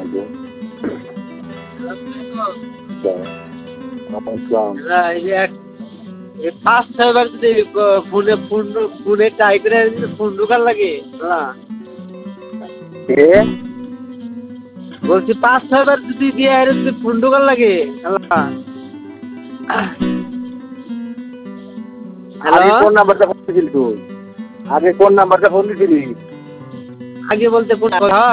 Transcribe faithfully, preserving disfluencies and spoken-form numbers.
পাঁচ ছয়বার যদি ফোনে ফোন ফোনে ট্রাই করে ফোন ঢোকার লাগে না বলছি পাঁচ ছয়বার যদি দিয়ে যদি ফোন ঢোকার লাগে আগে কোন নাম্বারটা ফোন দিয়েছিলি তুই আগে কোন নাম্বারটা ফোন দিয়েছিলি আগে বলতে কোন